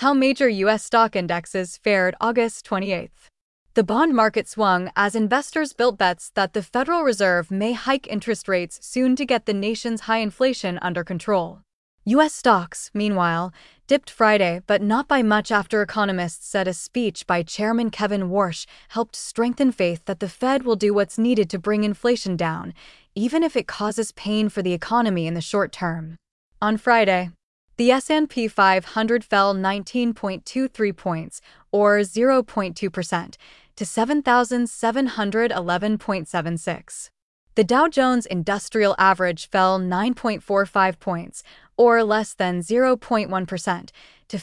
How major U.S. stock indexes fared August 28th. The bond market swung as investors built bets that the Federal Reserve may hike interest rates soon to get the nation's high inflation under control. U.S. stocks, meanwhile, dipped Friday, but not by much after economists said a speech by Chairman Kevin Warsh helped strengthen faith that the Fed will do what's needed to bring inflation down, even if it causes pain for the economy in the short term. On Friday, the S&P 500 fell 19.23 points, or 0.2%, to 7,711.76. The Dow Jones Industrial Average fell 9.45 points, or less than 0.1%, to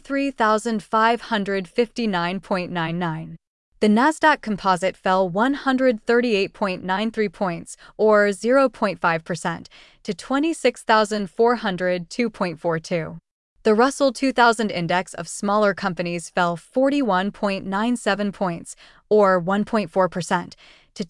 53,559.99. The Nasdaq Composite fell 138.93 points, or 0.5%, to 26,402.42. The Russell 2000 Index of smaller companies fell 41.97 points, or 1.4%, to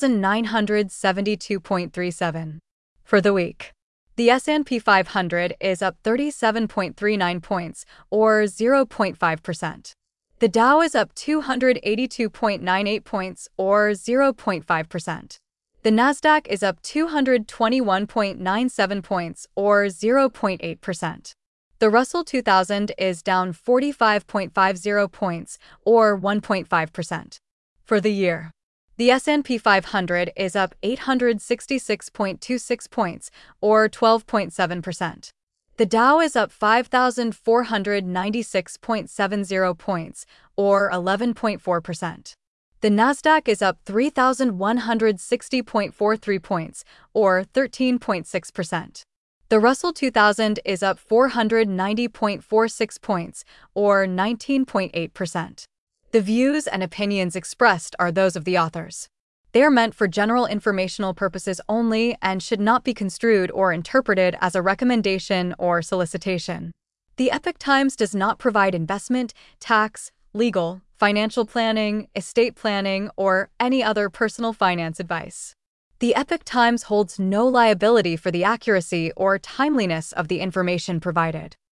2,972.37. For the week, the S&P 500 is up 37.39 points, or 0.5%. The Dow is up 282.98 points, or 0.5%. The Nasdaq is up 221.97 points, or 0.8%. The Russell 2000 is down 45.50 points, or 1.5%. For the year, the S&P 500 is up 866.26 points, or 12.7%. The Dow is up 5,496.70 points, or 11.4%. The Nasdaq is up 3,160.43 points, or 13.6%. The Russell 2000 is up 490.46 points, or 19.8%. The views and opinions expressed are those of the authors. They are meant for general informational purposes only and should not be construed or interpreted as a recommendation or solicitation. The Epoch Times does not provide investment, tax, legal, financial planning, estate planning, or any other personal finance advice. The Epoch Times holds no liability for the accuracy or timeliness of the information provided.